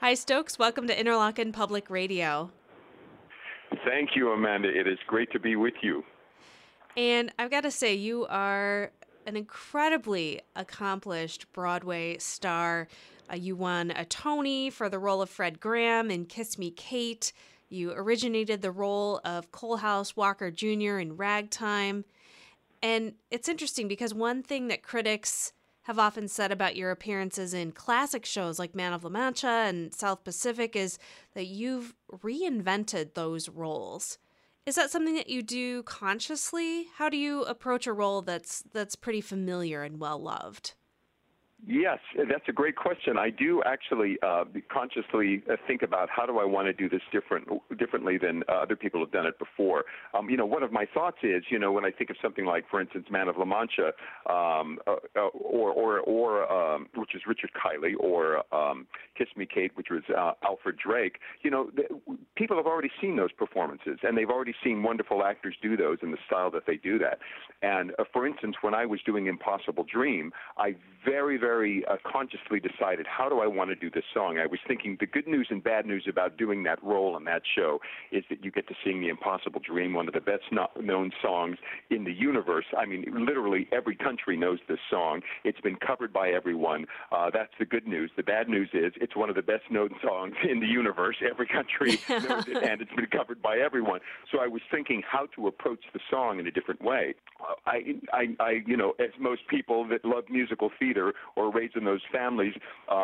Hi, Stokes. Welcome to Interlochen Public Radio. Thank you, Amanda. It is great to be with you. And I've got to say, you are an incredibly accomplished Broadway star. You won a Tony for the role of Fred Graham in Kiss Me, Kate. You originated the role of Coalhouse Walker Jr. in Ragtime. And it's interesting because one thing that critics have often said about your appearances in classic shows like Man of La Mancha and South Pacific is that you've reinvented those roles. Is that something that you do consciously? How do you approach a role that's pretty familiar and well loved? Yes, that's a great question. I do actually consciously think about how do I want to do this differently than other people have done it before. One of my thoughts is, when I think of something like, for instance, Man of La Mancha, which is Richard Kiley, or Kiss Me, Kate, which was Alfred Drake. People have already seen those performances, and they've already seen wonderful actors do those in the style that they do that. And for instance, when I was doing Impossible Dream, I very consciously decided, how do I want to do this song? I was thinking the good news and bad news about doing that role in that show is that you get to sing The Impossible Dream, one of the best known songs in the universe. I mean, literally every country knows this song. It's been covered by everyone. That's the good news. The bad news is it's one of the best known songs in the universe. Every country knows it, and it's been covered by everyone. So I was thinking how to approach the song in a different way. As most people that love musical theater or raised in those families,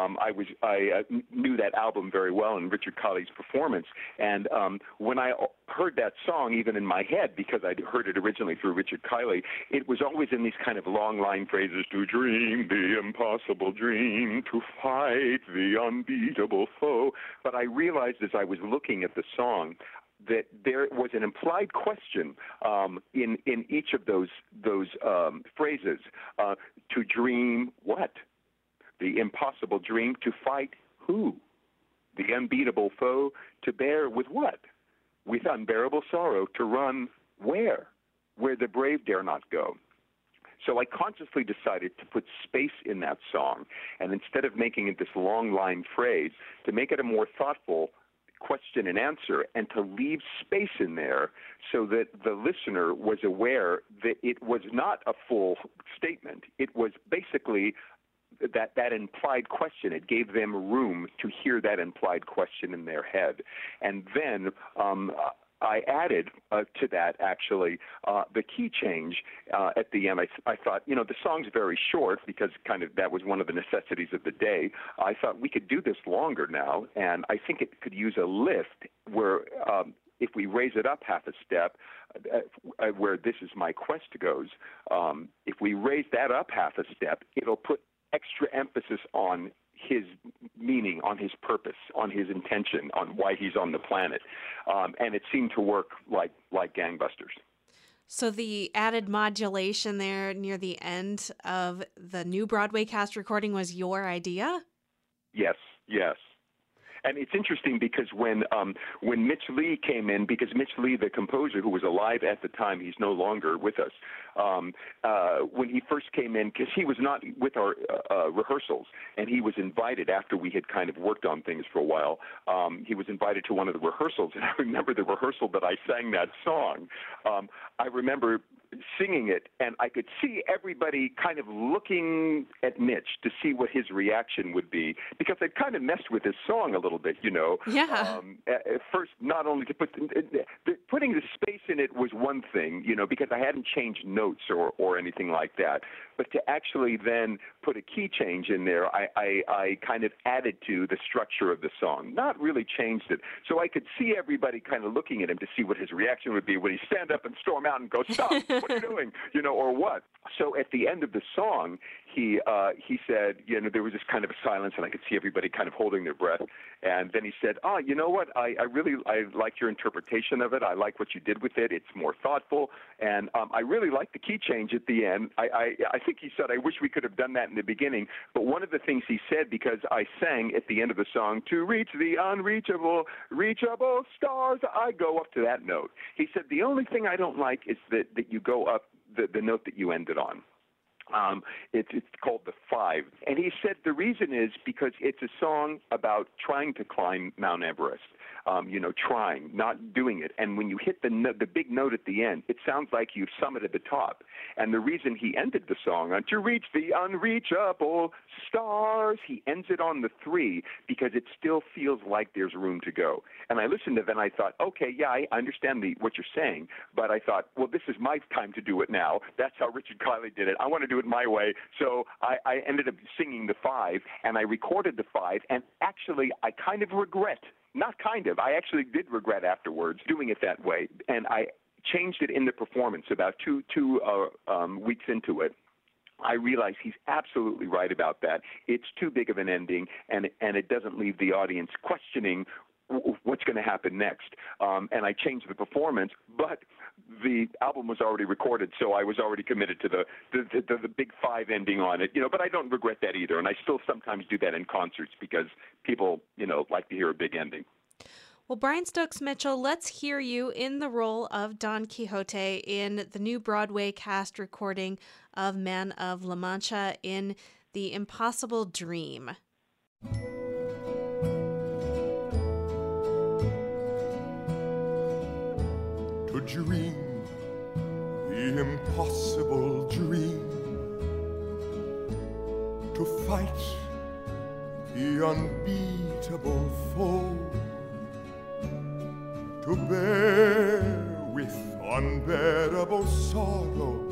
I knew that album very well and Richard Kiley's performance. And when I heard that song, even in my head, because I'd heard it originally through Richard Kiley, it was always in these kind of long line phrases: to dream the impossible dream, to fight the unbeatable foe. But I realized as I was looking at the song that there was an implied question in each of those phrases. To dream what? The impossible dream. To fight who? The unbeatable foe. To bear with what? With unbearable sorrow. To run where? Where the brave dare not go. So I consciously decided to put space in that song, and instead of making it this long line phrase, to make it a more thoughtful question and answer, and to leave space in there so that the listener was aware that it was not a full statement. It was basically that implied question. It gave them room to hear that implied question in their head. And then I added to that, actually, the key change at the end. I thought, the song's very short because kind of that was one of the necessities of the day. I thought we could do this longer now, and I think it could use a lift where if we raise it up half a step, where This Is My Quest goes, if we raise that up half a step, it'll put extra emphasis on his meaning, on his purpose, on his intention, on why he's on the planet. And it seemed to work like gangbusters. So the added modulation there near the end of the new Broadway cast recording was your idea? Yes. And it's interesting because when Mitch Lee came in, because Mitch Lee, the composer who was alive at the time, he's no longer with us, when he first came in, because he was not with our rehearsals, and he was invited after we had kind of worked on things for a while, he was invited to one of the rehearsals, and I remember the rehearsal that I sang that song. I remember singing it, and I could see everybody kind of looking at Mitch to see what his reaction would be, because I'd kind of messed with his song a little bit, Yeah. At first, not only to putting the space in it was one thing, because I hadn't changed notes or anything like that, but to actually then put a key change in there, I kind of added to the structure of the song, not really changed it. So I could see everybody kind of looking at him to see what his reaction would be. Would he stand up and storm out and go, "Stop! What are you doing?" Or what? So at the end of the song, he said, there was this kind of a silence, and I could see everybody kind of holding their breath. And then he said, you know what? I like your interpretation of it. I like what you did with it. It's more thoughtful, and I really like the key change at the end. I think he said, I wish we could have done that in the beginning. But one of the things he said, because I sang at the end of the song, "To reach the unreachable, reachable stars," I go up to that note. He said, the only thing I don't like is that you go up the note that you ended on. It's called The Five. And he said the reason is because it's a song about trying to climb Mount Everest. Trying, not doing it. And when you hit the big note at the end, it sounds like you've summited the top. And the reason he ended the song on "To reach the unreachable stars," he ends it on the 3 because it still feels like there's room to go. And I listened to that and I thought, okay, yeah, I understand what you're saying, but I thought, well, this is my time to do it now. That's how Richard Kiley did it. I want to do it my way. So I ended up singing the 5, and I recorded the 5, and actually I kind of regret. Not kind of. I actually did regret afterwards doing it that way, and I changed it in the performance about two weeks into it. I realized he's absolutely right about that. It's too big of an ending, and it doesn't leave the audience questioning what's going to happen next. And I changed the performance, but the album was already recorded, so I was already committed to the big 5 ending on it. But I don't regret that either, and I still sometimes do that in concerts because people, like to hear a big ending. Well, Brian Stokes Mitchell, let's hear you in the role of Don Quixote in the new Broadway cast recording of Man of La Mancha in The Impossible Dream. To dream the impossible dream, to fight the unbeatable foe, to bear with unbearable sorrow,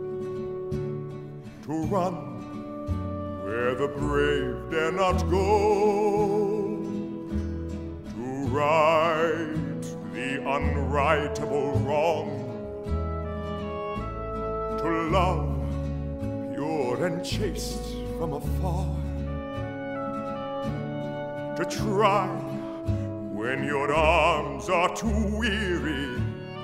to run where the brave dare not go, to right the unrightable wrong, to love pure and chaste from afar, to try when your arms are too weary,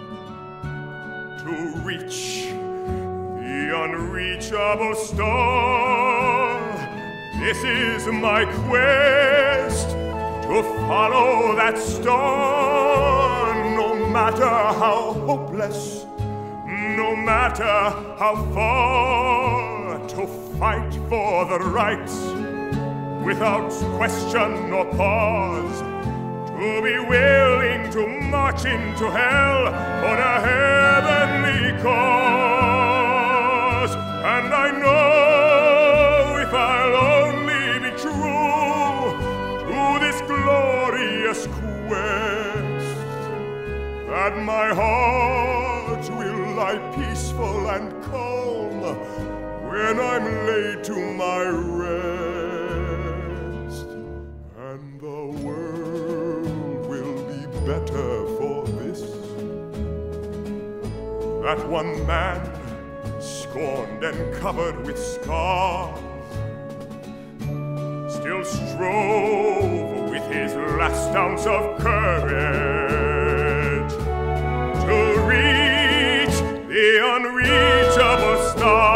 to reach the unreachable star. This is my quest, to follow that star, no matter how hopeless, no matter how far, to fight for the right without question or pause, to be willing to march into hell for a heavenly cause. And I know if I'll only be true to this glorious quest, that my heart will lie peaceful and calm when I'm laid to my rest, and the world will be better for this. That one man, scorned and covered with scars, still strove with his last ounce of courage to reach the unreachable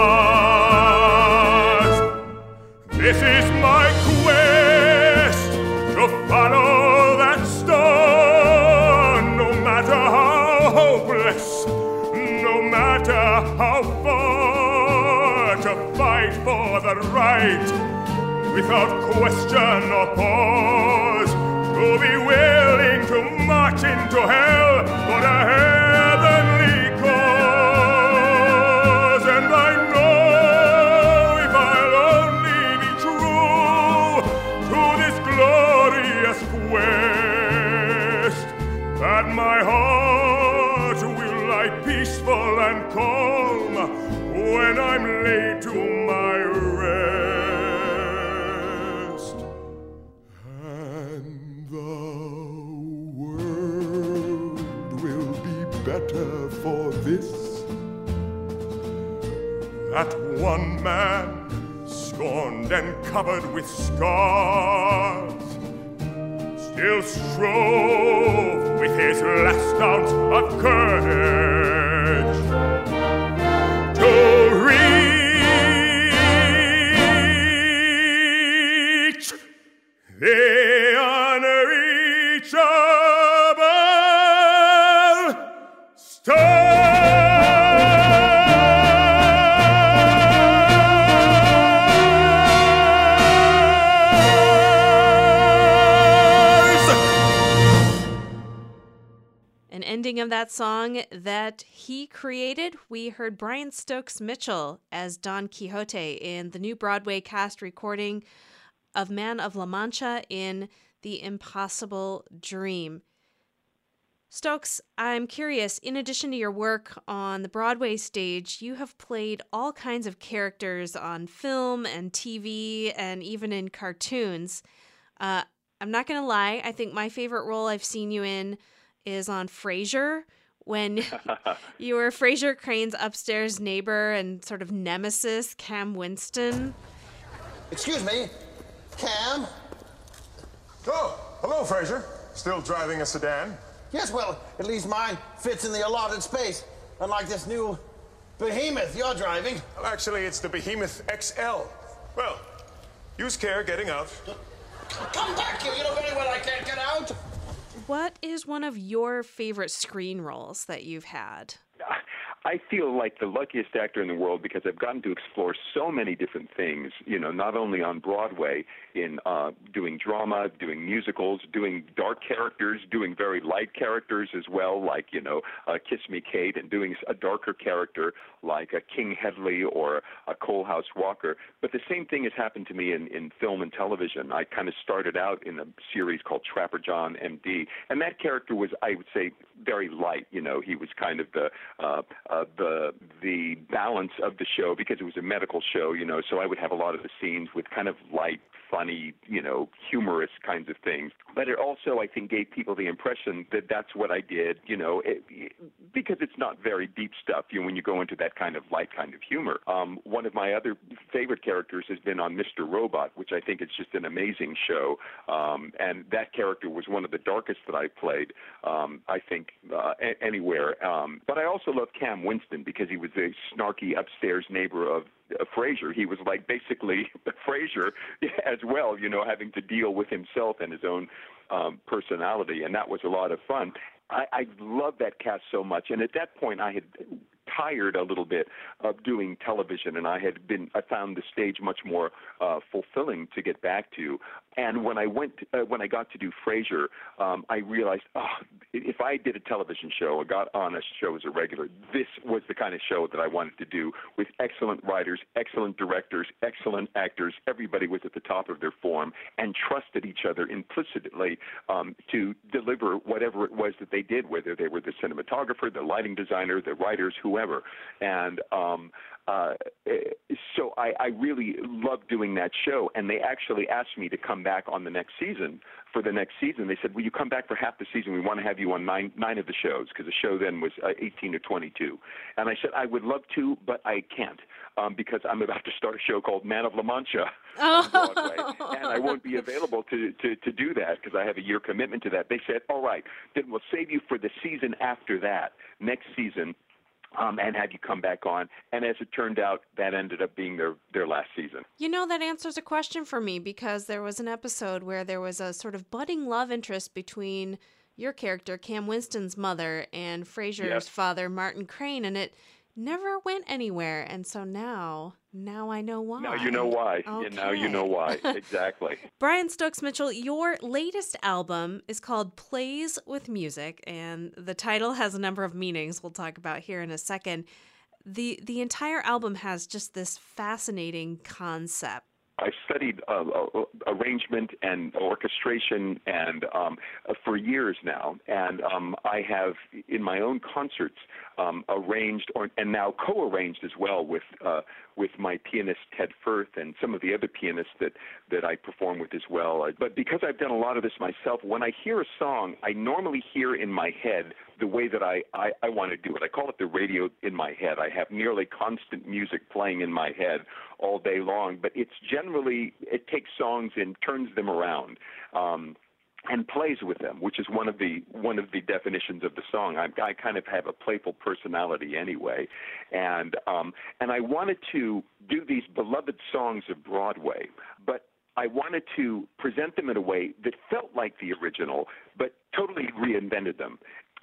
stars. This is my quest, to follow that star, no matter how hopeless, no matter how far, to fight for the right without question or pause, to be willing to march into hell for a heavenly cause. And I know if I'll only be true to this glorious quest, that my heart will lie peaceful and calm when I'm laid to my rest, and the world will be better for this. That one man, scorned and covered with scars, still strove with his last ounce of courage to reach the unreachable star. ending of that song that he created, we heard Brian Stokes Mitchell as Don Quixote in the new Broadway cast recording of Man of La Mancha in The Impossible Dream. Stokes, I'm curious, in addition to your work on the Broadway stage, you have played all kinds of characters on film and TV and even in cartoons. I'm not going to lie, I think my favorite role I've seen you in is on Frasier, when you were Frasier Crane's upstairs neighbor and sort of nemesis, Cam Winston. Excuse me, Cam? Oh, hello, Frasier. Still driving a sedan? Yes, well, at least mine fits in the allotted space, unlike this new behemoth you're driving. Well, actually, it's the Behemoth XL. Well, use care getting out. Come back here, you know very well I can't get out. What is one of your favorite screen roles that you've had? I feel like the luckiest actor in the world because I've gotten to explore so many different things, not only on Broadway in doing drama, doing musicals, doing dark characters, doing very light characters as well, like, Kiss Me Kate, and doing a darker character like a King Hedley or a Coalhouse Walker. But the same thing has happened to me in film and television. I kind of started out in a series called Trapper John, M.D., and that character was, I would say, very light. He was kind of the balance of the show because it was a medical show, so I would have a lot of the scenes with kind of light, funny, humorous kinds of things. But it also, I think, gave people the impression that that's what I did, because it's not very deep stuff, when you go into that kind of light kind of humor. One of my other favorite characters has been on Mr. Robot, which I think is just an amazing show. And that character was one of the darkest that I played, I think, anywhere. But I also love Cam Winston because he was a snarky upstairs neighbor of Frasier. He was like basically Frasier as well, having to deal with himself and his own personality, and that was a lot of fun. I loved that cast so much, and at that point I had tired a little bit of doing television, and I found the stage much more fulfilling to get back to. And when I got to do Frasier, I realized, if I did a television show or got on a show as a regular, this was the kind of show that I wanted to do, with excellent writers, excellent directors, excellent actors. Everybody was at the top of their form and trusted each other implicitly to deliver whatever it was that they did, whether they were the cinematographer, the lighting designer, the writers, whoever. And so I really loved doing that show, and they actually asked me to come back on the next season. For the next season, they said, will you come back for half the season? We want to have you on nine of the shows, because the show then was 18 to 22. And I said, I would love to, but I can't, because I'm about to start a show called Man of La Mancha on Broadway, and I won't be available to do that because I have a year commitment to that. They said, all right, then we'll save you for the season after that, next season, and have you come back on. And as it turned out, that ended up being their last season. That answers a question for me, because there was an episode where there was a sort of budding love interest between your character, Cam Winston's mother, and Frasier's father, Martin Crane, and it never went anywhere. And so now I know why. Now you know why. Okay. And now you know why. Exactly. Brian Stokes Mitchell, your latest album is called Plays with Music, and the title has a number of meanings we'll talk about here in a second. The entire album has just this fascinating concept. I studied arrangement and orchestration and for years now, and I have in my own concerts arranged and now co-arranged as well with my pianist Ted Firth and some of the other pianists that I perform with as well. But because I've done a lot of this myself, when I hear a song, I normally hear in my head the way that I want to do it. I call it the radio in my head. I have nearly constant music playing in my head all day long, but it takes songs and turns them around. And plays with them, which is one of the definitions of the song. I kind of have a playful personality anyway, and I wanted to do these beloved songs of Broadway, but I wanted to present them in a way that felt like the original, but totally reinvented them.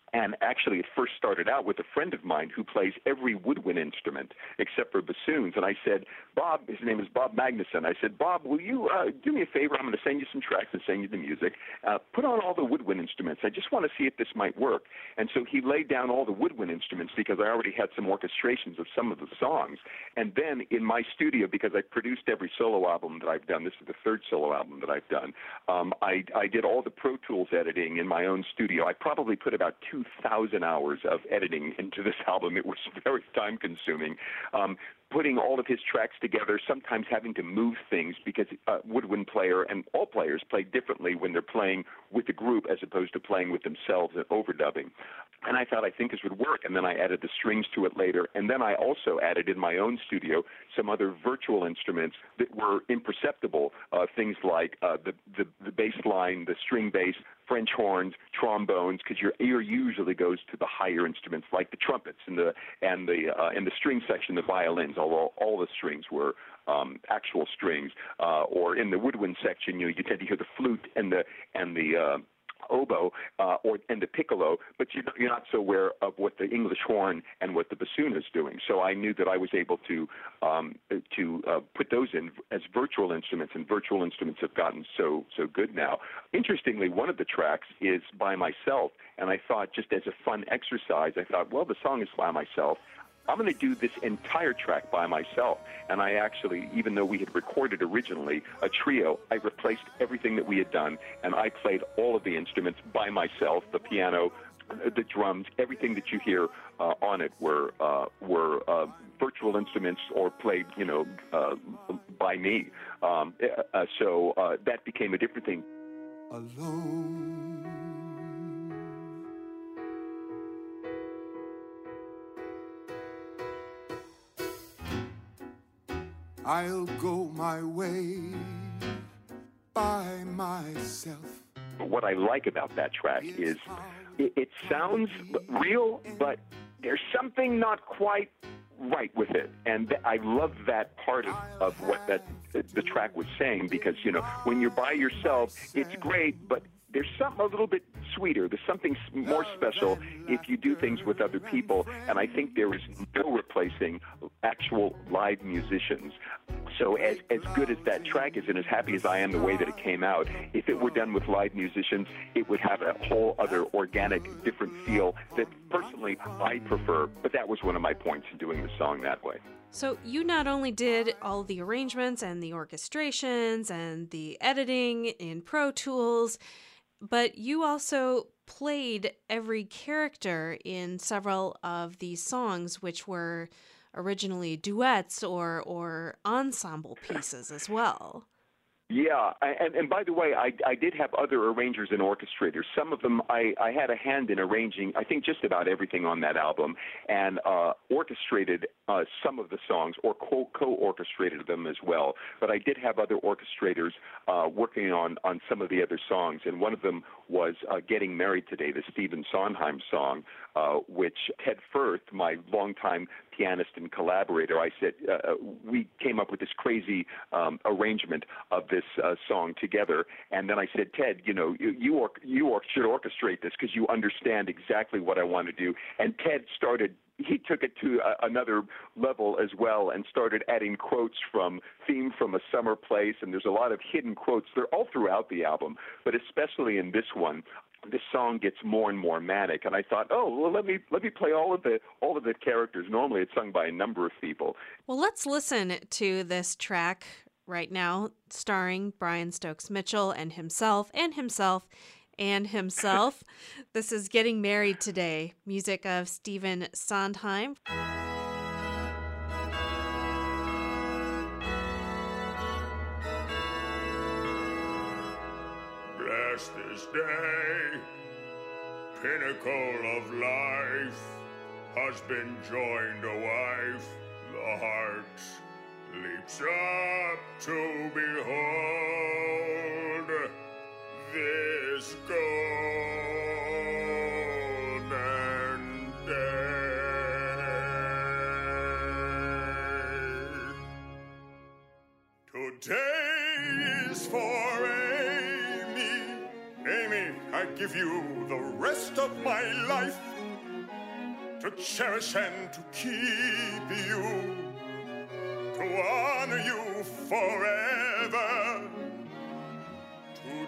And actually, it first started out with a friend of mine who plays every woodwind instrument except for bassoons. And I said, Bob, his name is Bob Magnuson. I said, Bob, will you do me a favor? I'm going to send you some tracks and send you the music. Put on all the woodwind instruments. I just want to see if this might work. And so he laid down all the woodwind instruments because I already had some orchestrations of some of the songs. And then in my studio, because I produced every solo album that I've done, this is the third solo album that I've done, I did all the Pro Tools editing in my own studio. I probably put about 2,000 hours of editing into this album. It was very time-consuming. Putting all of his tracks together, sometimes having to move things because a woodwind player and all players play differently when they're playing with a group as opposed to playing with themselves and overdubbing. And I thought, I think this would work, and then I added the strings to it later. And then I also added in my own studio some other virtual instruments that were imperceptible, things like the bass line, the string bass, French horns, trombones, because your ear usually goes to the higher instruments like the trumpets and the string section, the violins, although all the strings were actual strings. Or in the woodwind section, you tend to hear the flute and the oboe and the piccolo, but you're not so aware of what the English horn and what the bassoon is doing. So I knew that I was able to put those in as virtual instruments, and virtual instruments have gotten so good now. Interestingly, one of the tracks is by myself, and I thought, just as a fun exercise, I thought, well, the song is by myself. I'm going to do this entire track by myself. And I actually, even though we had recorded originally a trio, I replaced everything that we had done, and I played all of the instruments by myself, the piano, the drums, everything that you hear on it were virtual instruments or played, by me. So that became a different thing. Alone, I'll go my way by myself. What I like about that track is it sounds real, but there's something not quite right with it. And I love that part of what the track was saying, because, when you're by yourself, it's great, but there's something a little bit sweeter. There's something more special if you do things with other people, and I think there is no replacing actual live musicians. So as good as that track is, and as happy as I am the way that it came out, if it were done with live musicians, it would have a whole other organic, different feel that personally I prefer. But that was one of my points in doing the song that way. So you not only did all the arrangements and the orchestrations and the editing in Pro Tools, but you also played every character in several of these songs, which were originally duets or ensemble pieces as well. Yeah, and by the way, I did have other arrangers and orchestrators. Some of them I had a hand in arranging, I think, just about everything on that album, and orchestrated some of the songs, or co-orchestrated them as well. But I did have other orchestrators working on some of the other songs, and one of them was Getting Married Today, the Stephen Sondheim song, which Ted Firth, my longtime pianist and collaborator, I said, we came up with this crazy arrangement of this song together. And then I said, Ted, you should orchestrate this because you understand exactly what I want to do. And Ted he took it to another level as well and started adding quotes from Theme from a Summer Place, and there's a lot of hidden quotes. They're all throughout the album, but especially in this one, this song gets more and more manic, and I thought, let me play all of the characters. Normally it's sung by a number of people. Well, let's listen to this track right now, starring Brian Stokes Mitchell and himself. This is Getting Married Today, music of Stephen Sondheim. Bless this day, pinnacle of life, husband joined a wife, the heart leaps up to behold this golden day. Today is for Amy. Amy, I give you the rest of my life. to cherish and to keep you, to honor you forever, to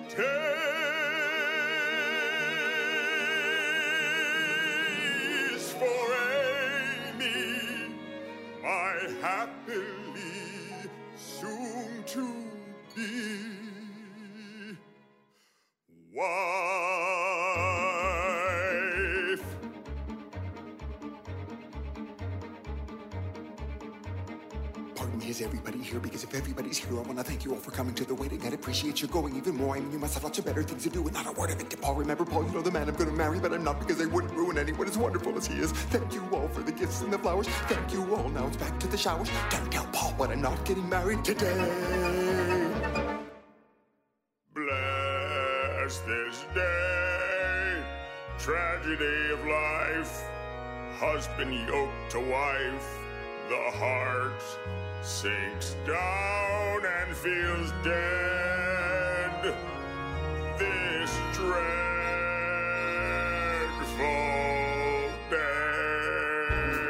taste for Amy, my happily soon to be wife. Pardon me, is everybody here? Because if everybody's here, I want to thank you all for coming to the wedding. I'd appreciate you going even more. I mean, you must have lots of better things to do, and not a word of it to Paul. Remember, Paul, you know the man I'm going to marry, but I'm not because I wouldn't ruin anyone as wonderful as he is. Thank you all for the gifts and the flowers. Thank you all. Now it's back to the showers. Don't tell Paul, but I'm not getting married today. Bless this day, tragedy of life, husband yoked to wife, the heart sinks down and feels dead. This dreadful day.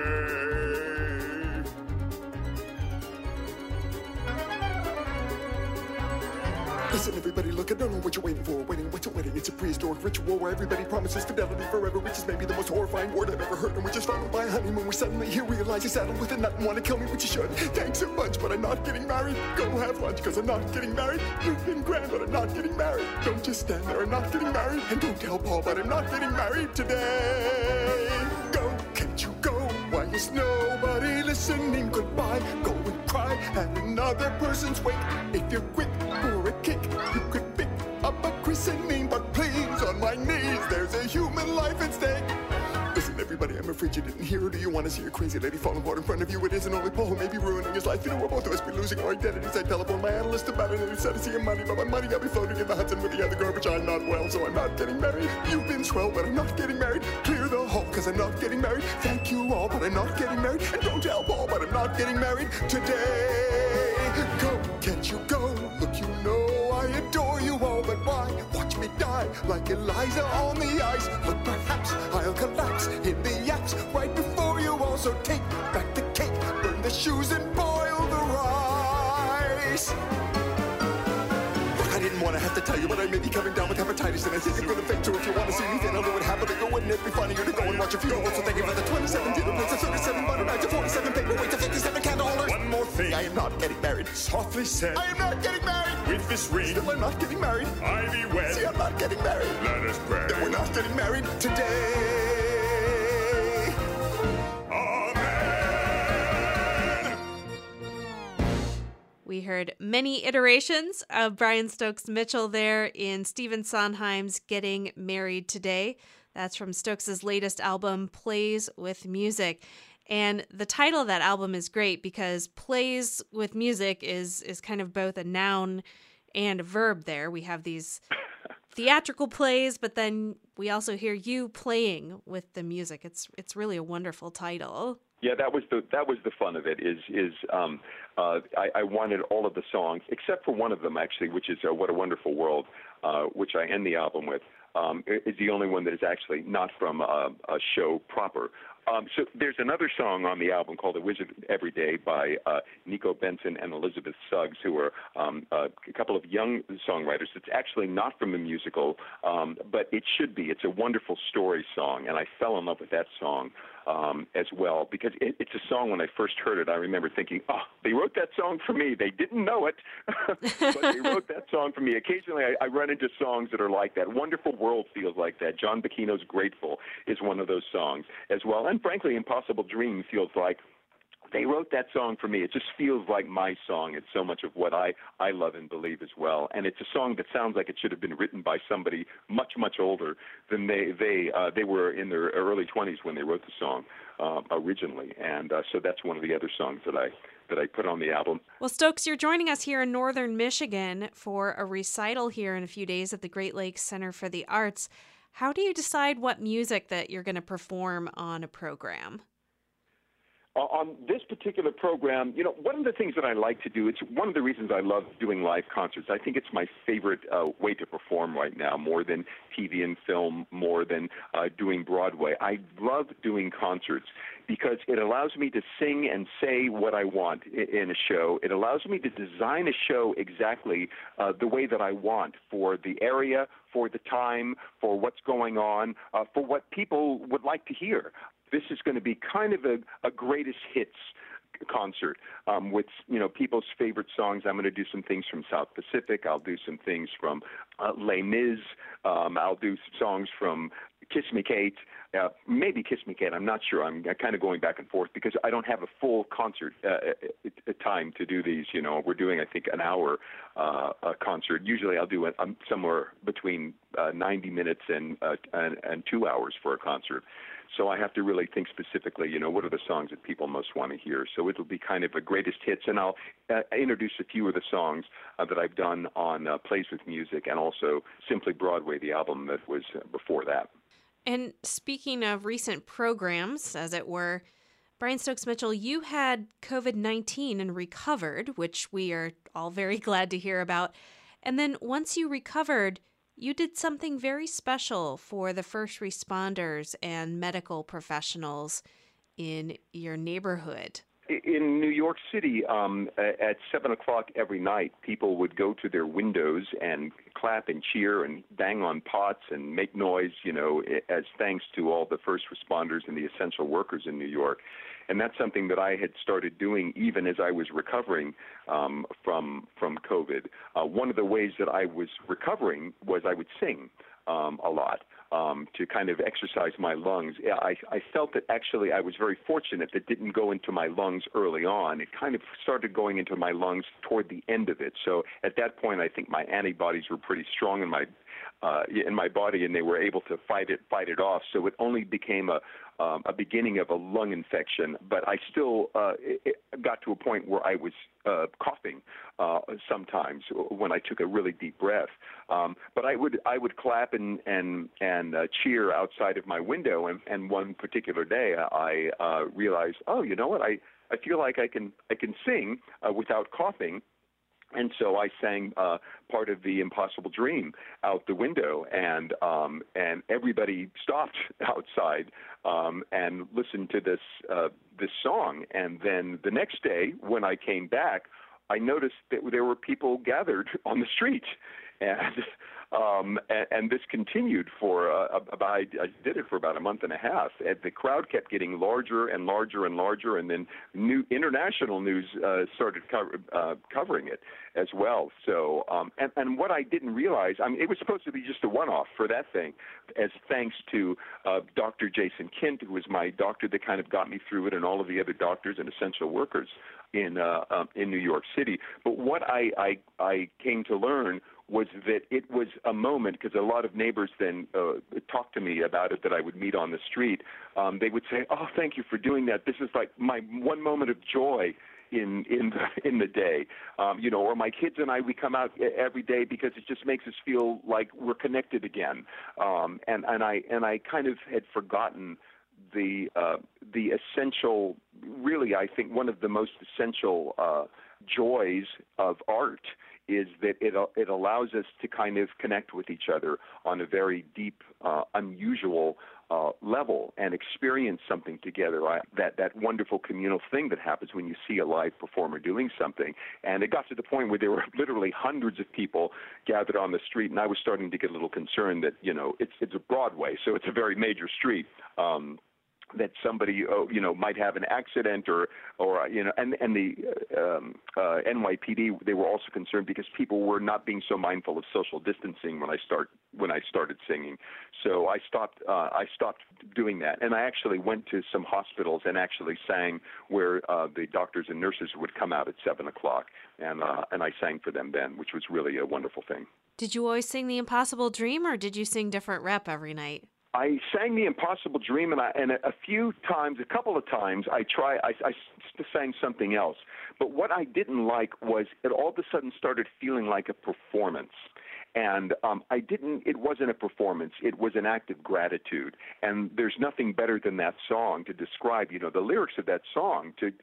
Listen, everybody, look, I don't know what you're waiting for. What's a wedding? It's a prehistoric ritual where everybody promises fidelity forever, which is maybe the most horrifying word I've ever heard, and we're just followed by a honeymoon. We suddenly here realize you're saddled with a nut and want to kill me, which you should. Thanks so much, but I'm not getting married. Go have lunch, because I'm not getting married. You've been grand, but I'm not getting married. Don't just stand there, I'm not getting married. And don't tell Paul, but I'm not getting married today. Go, can't you go? Why is nobody listening? Goodbye, go and cry at another person's wake. If you're quick for a kick, you could pick up a christening, but please, on my knees, there's a human life at stake. Listen, everybody, I'm afraid you didn't hear. Do you want to see a crazy lady fall apart in front of you? It isn't only Paul who may be ruining his life. You know, we'll both of us be losing our identities. I telephoned my analyst about it, and he said to see your money, but my money got me floating in the Hudson with the other garbage. I'm not well, so I'm not getting married. You've been swell, but I'm not getting married. Clear the hall, because I'm not getting married. Thank you all, but I'm not getting married. And don't tell Paul, but I'm not getting married today. Go, can't you go? Look, you know I adore you all, but why watch me die like Eliza on the ice? Look, perhaps I'll collapse in the yaps right before you all. So take back the cake, burn the shoes, and boil the rice. Look, I didn't want to have to tell you, but I may be coming down with hepatitis, and I think I'm going to fake. So if you want to see me, then I'll do it happily. Go, wouldn't it be funnier to go and watch a funeral? So thank you for the 27 dinner plates, the 37 butter knives, the 47 paperweights, the 57 candle holders. One more thing. I am not getting married. Softly said, I am not getting married. with this ring, Still, I'm not getting married. I be wed. See, I'm not getting married. Let us pray. Then we're not getting married today. Amen. We heard many iterations of Brian Stokes Mitchell there in Stephen Sondheim's Getting Married Today. That's from Stokes' latest album, Plays with Music. And the title of that album is great because plays with music is kind of both a noun and a verb there. We have these theatrical plays, but then we also hear you playing with the music. It's really a wonderful title. Yeah, that was the fun of it. I wanted all of the songs except for one of them actually, which is "What a Wonderful World," which I end the album with. Is the only one that is actually not from a show proper. So there's another song on the album called "The Wizard Every Day" by Nico Benson and Elizabeth Suggs, who are a couple of young songwriters. It's actually not from a musical, but it should be. It's a wonderful story song, and I fell in love with that song as well, because it's a song, when I first heard it, I remember thinking, oh, they wrote that song for me. They didn't know it, but they wrote that song for me. Occasionally I run into songs that are like that. Wonderful World feels like that. John Bacchino's Grateful is one of those songs as well. And frankly, Impossible Dream feels like they wrote that song for me. It just feels like my song. It's so much of what I love and believe as well. And it's a song that sounds like it should have been written by somebody much, much older than they were in their early 20s when they wrote the song originally. And so that's one of the other songs that I put on the album. Well, Stokes, you're joining us here in northern Michigan for a recital here in a few days at the Great Lakes Center for the Arts. How do you decide what music that you're going to perform on a program? On this particular program, one of the things that I like to do, it's one of the reasons I love doing live concerts. I think it's my favorite way to perform right now, more than TV and film, more than doing Broadway. I love doing concerts because it allows me to sing and say what I want in a show. It allows me to design a show exactly the way that I want for the area, for the time, for what's going on, for what people would like to hear. This is going to be kind of a greatest hits concert with people's favorite songs. I'm going to do some things from South Pacific. I'll do some things from Les Mis. I'll do songs from Kiss Me Kate, maybe Kiss Me Kate. I'm not sure. I'm kind of going back and forth because I don't have a full concert time to do these. We're doing, I think, an hour a concert. Usually I'll do somewhere between 90 minutes and 2 hours for a concert. So I have to really think specifically, what are the songs that people most want to hear. So it'll be kind of a greatest hits, and I'll introduce a few of the songs that I've done on Plays with Music and also Simply Broadway, the album that was before that. And speaking of recent programs, as it were, Brian Stokes Mitchell, you had COVID-19 and recovered, which we are all very glad to hear about. And then once you recovered, you did something very special for the first responders and medical professionals in your neighborhood. In New York City, at 7 o'clock every night, people would go to their windows and clap and cheer and bang on pots and make noise, as thanks to all the first responders and the essential workers in New York. And that's something that I had started doing even as I was recovering from COVID. One of the ways that I was recovering was I would sing a lot. To kind of exercise my lungs. I felt that actually I was very fortunate that didn't go into my lungs early on. It kind of started going into my lungs toward the end of it. So at that point, I think my antibodies were pretty strong in my body, and they were able to fight it off. So it only became a beginning of a lung infection, but I still it got to a point where I was coughing sometimes when I took a really deep breath. But I would clap and cheer outside of my window, and one particular day I realized, oh, you know what, I feel like I can sing without coughing. And so I sang part of the Impossible Dream out the window, and everybody stopped outside and listened to this song. And then the next day, when I came back, I noticed that there were people gathered on the street, and this continued for I did it for about a month and a half. And the crowd kept getting larger and larger and larger, and then international news started covering it as well. So, and what I didn't realize, it was supposed to be just a one-off for that thing, as thanks to Dr. Jason Kint, who was my doctor that kind of got me through it, and all of the other doctors and essential workers in New York City. But what I came to learn was that it was a moment, because a lot of neighbors then talked to me about it that I would meet on the street. They would say, "Oh, thank you for doing that. This is like my one moment of joy in the day." Or my kids and we come out every day because it just makes us feel like we're connected again. And I kind of had forgotten the essential, really, I think one of the most essential joys of art is that it allows us to kind of connect with each other on a very deep, unusual level and experience something together, that wonderful communal thing that happens when you see a live performer doing something. And it got to the point where there were literally hundreds of people gathered on the street, and I was starting to get a little concerned that, it's a Broadway, so it's a very major street. That somebody, might have an accident or and the NYPD, they were also concerned because people were not being so mindful of social distancing when I started singing. So I stopped doing that, and I actually went to some hospitals and actually sang where the doctors and nurses would come out at 7 o'clock, and I sang for them then, which was really a wonderful thing. Did you always sing The Impossible Dream, or did you sing different rep every night? I sang The Impossible Dream, and a couple of times, I sang something else. But what I didn't like was it all of a sudden started feeling like a performance. And it wasn't a performance. It was an act of gratitude. And there's nothing better than that song to describe, the lyrics of that song, to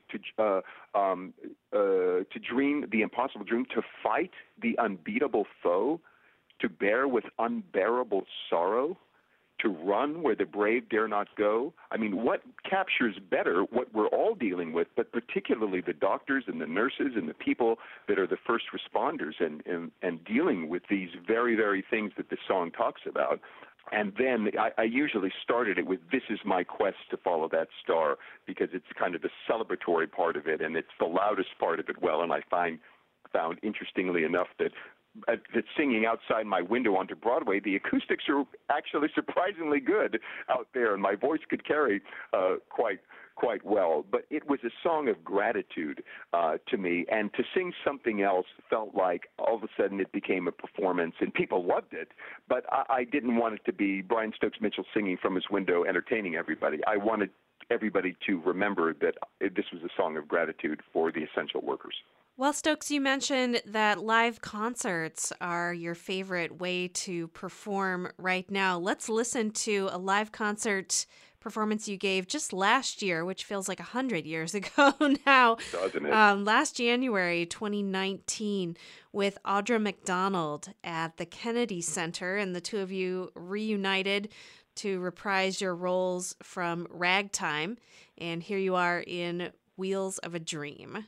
dream the impossible dream, to fight the unbeatable foe, to bear with unbearable sorrow, to run where the brave dare not go. I mean, what captures better what we're all dealing with, but particularly the doctors and the nurses and the people that are the first responders and dealing with these very, very things that this song talks about. And then I usually started it with "This is my quest to follow that star," because it's kind of the celebratory part of it, and it's the loudest part of it. Well, and I found interestingly enough that singing outside my window onto Broadway, the acoustics are actually surprisingly good out there, and my voice could carry quite well. But it was a song of gratitude to me, and to sing something else felt like all of a sudden it became a performance, and people loved it. But I didn't want it to be Brian Stokes Mitchell singing from his window, entertaining everybody. I wanted everybody to remember that this was a song of gratitude for the essential workers. Well, Stokes, you mentioned that live concerts are your favorite way to perform right now. Let's listen to a live concert performance you gave just last year, which feels like 100 years ago now. Doesn't it? Last January 2019 with Audra McDonald at the Kennedy Center, and the two of you reunited to reprise your roles from Ragtime. And here you are in Wheels of a Dream.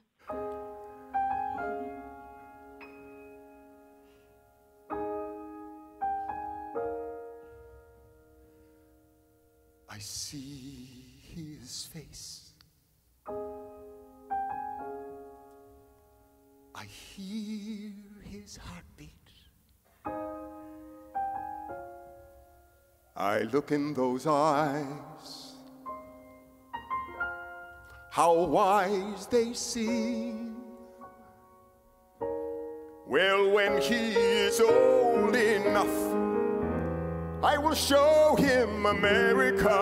I see his face. I hear his heartbeat. I look in those eyes. How wise they seem. Well, when he is old enough, I will show him America,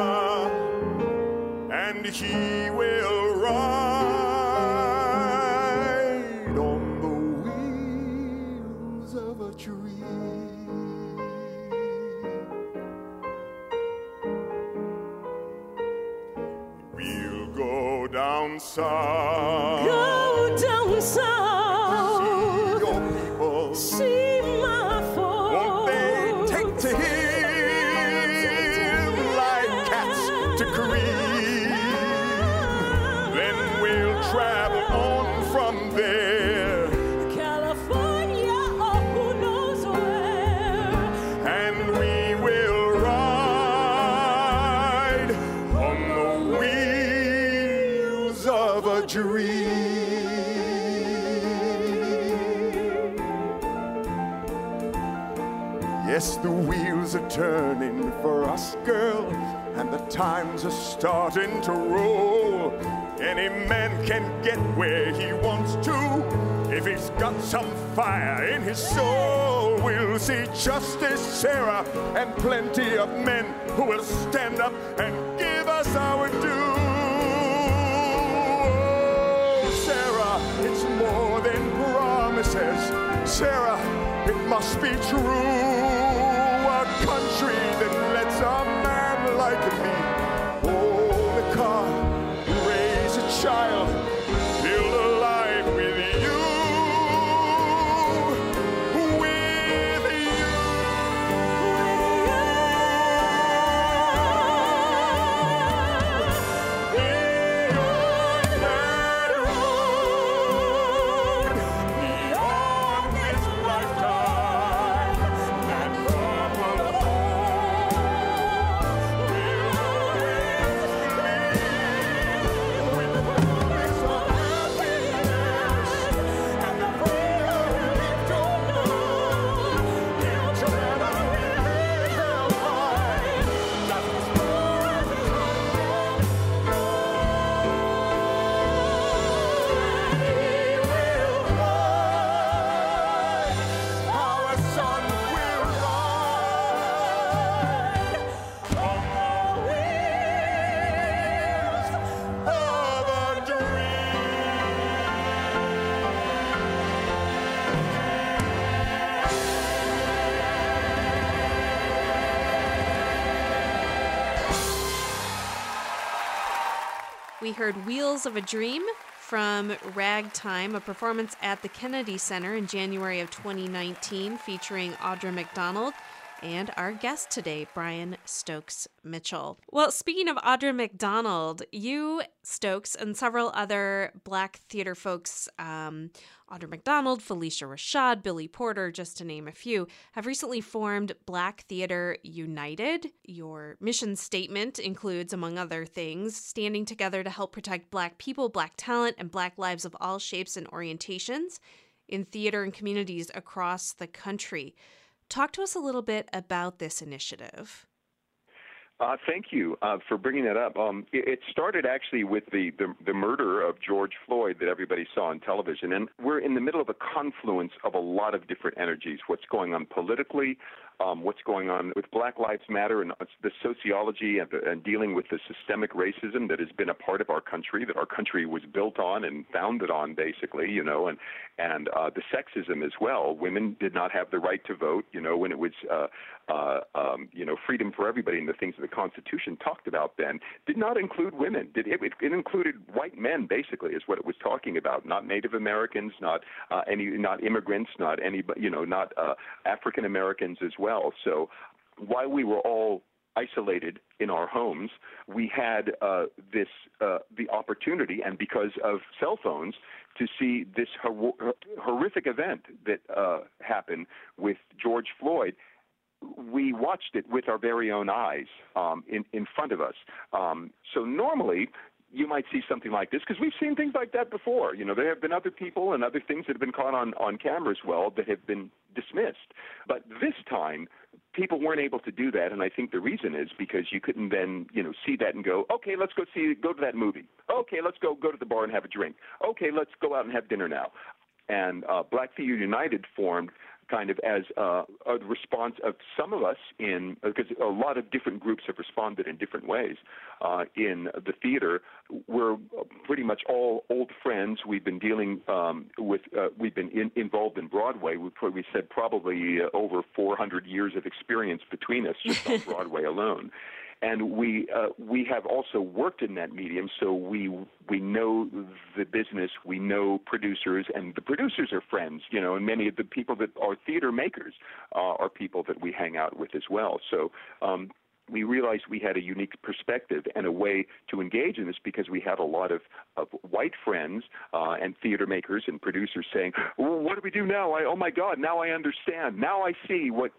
and he will ride on the wheels of a dream. We'll go down south. Go down south. See your people. See my folks. Won't they take to him like cats to cream? Then we'll travel on from there, California or who knows where. and we will ride on the wheels of a dream. Yes, the wheels are turning for us, girl, and the times are starting to roll. Any man can get where he wants to if he's got some fire in his soul. We'll see Justice Sarah and plenty of men who will stand up and give us our due. Oh, Sarah, it's more than promises. Sarah, it must be true. A country that lets a man like me own a car, raise a child, build a life with you, with you. Beyond that road, beyond this lifetime, that we heard Wheels of a Dream from Ragtime, a performance at the Kennedy Center in January of 2019 featuring Audra McDonald and our guest today, Brian Stokes Mitchell. Well, speaking of Audra McDonald, you, Stokes, and several other Black theater folks, Audra McDonald, Felicia Rashad, Billy Porter, just to name a few, have recently formed Black Theater United. Your mission statement includes, among other things, standing together to help protect Black people, Black talent, and Black lives of all shapes and orientations in theater and communities across the country. Talk to us a little bit about this initiative. Thank you for bringing that up. It started actually with the murder of George Floyd that everybody saw on television. And we're in the middle of a confluence of a lot of different energies, what's going on politically, what's going on with Black Lives Matter and the sociology and dealing with the systemic racism that has been a part of our country, that our country was built on and founded on, basically, you know, and the sexism as well. Women did not have the right to vote, you know, when it was, you know, freedom for everybody and the things that the Constitution talked about then did not include women. It included white men, basically, is what it was talking about, not Native Americans, not immigrants, not any, you know, not African Americans as well. So while we were all isolated in our homes, we had the opportunity, and because of cell phones, to see this horrific event that happened with George Floyd. We watched it with our very own eyes in front of us. So normally, you might see something like this, because we've seen things like that before. You know, there have been other people and other things that have been caught on camera as well that have been dismissed. But this time, people weren't able to do that, and I think the reason is because you couldn't then, you know, see that and go, okay, let's go to that movie. Okay, let's go to the bar and have a drink. Okay, let's go out and have dinner now. And Black Theater United formed kind of as a response of some of us because a lot of different groups have responded in different ways in the theater. We're pretty much all old friends. We've been dealing we've been involved in Broadway. We said probably over 400 years of experience between us just on Broadway alone. And we have also worked in that medium, so we know the business, we know producers, and the producers are friends, you know, and many of the people that are theater makers are people that we hang out with as well. So we realized we had a unique perspective and a way to engage in this because we had a lot of white friends and theater makers and producers saying, well, what do we do now? Oh my God, now I understand. Now I see what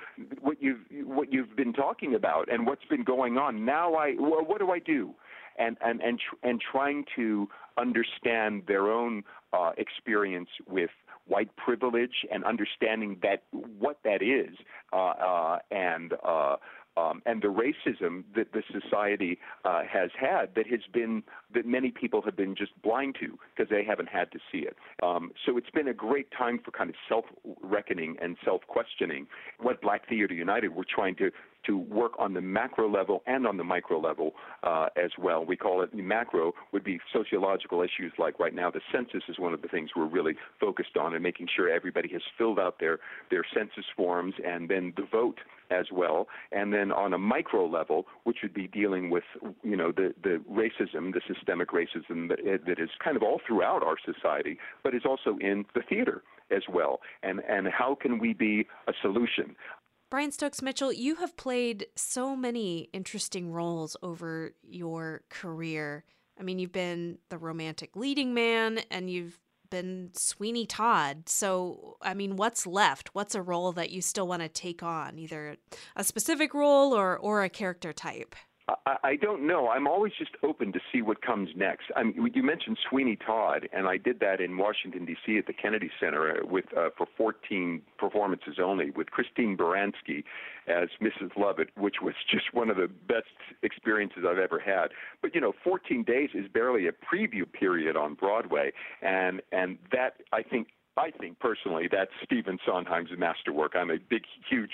you've been talking about and what's been going on. Now what do I do? And trying to understand their own experience with white privilege and understanding what that is and the racism that the society has had that many people have been just blind to because they haven't had to see it. So it's been a great time for kind of self-reckoning and self-questioning. What Black Theater United, we're trying to work on the macro level and on the micro level as well. We call it macro would be sociological issues like right now the census is one of the things we're really focused on and making sure everybody has filled out their census forms and then the vote as well. And then on a micro level, which would be dealing with, you know, the racism, the systemic racism that is kind of all throughout our society, but is also in the theater as well. And how can we be a solution? Brian Stokes Mitchell, you have played so many interesting roles over your career. I mean, you've been the romantic leading man and you've been Sweeney Todd. So, I mean, what's left? What's a role that you still want to take on, either a specific role or a character type? I don't know. I'm always just open to see what comes next. I mean, you mentioned Sweeney Todd, and I did that in Washington, D.C. at the Kennedy Center for 14 performances only with Christine Baranski as Mrs. Lovett, which was just one of the best experiences I've ever had. But, you know, 14 days is barely a preview period on Broadway, and that, I think personally, that's Stephen Sondheim's masterwork. I'm a big, huge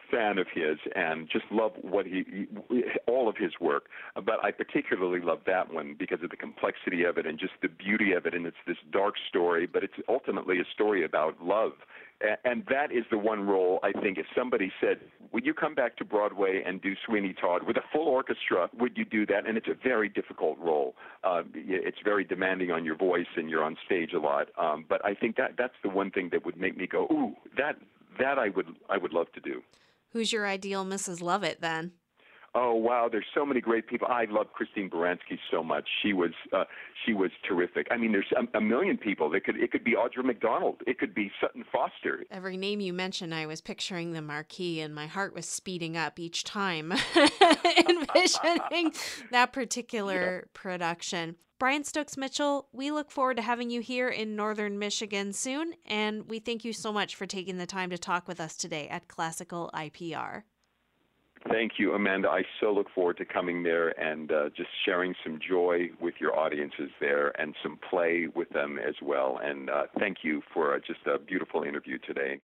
fan of his and just love all of his work. But I particularly love that one because of the complexity of it and just the beauty of it. And it's this dark story, but it's ultimately a story about love. And that is the one role, I think, if somebody said, would you come back to Broadway and do Sweeney Todd with a full orchestra, would you do that? And it's a very difficult role. It's very demanding on your voice, and you're on stage a lot. But I think that's the one thing that would make me go, ooh, that I would love to do. Who's your ideal Mrs. Lovett, then? Oh, wow, there's so many great people. I love Christine Baranski so much. She was terrific. I mean, there's a million people. It could be Audra McDonald. It could be Sutton Foster. Every name you mentioned, I was picturing the marquee, and my heart was speeding up each time envisioning that particular production. Brian Stokes Mitchell, we look forward to having you here in Northern Michigan soon, and we thank you so much for taking the time to talk with us today at Classical IPR. Thank you, Amanda. I so look forward to coming there and just sharing some joy with your audiences there and some play with them as well. And thank you for just a beautiful interview today.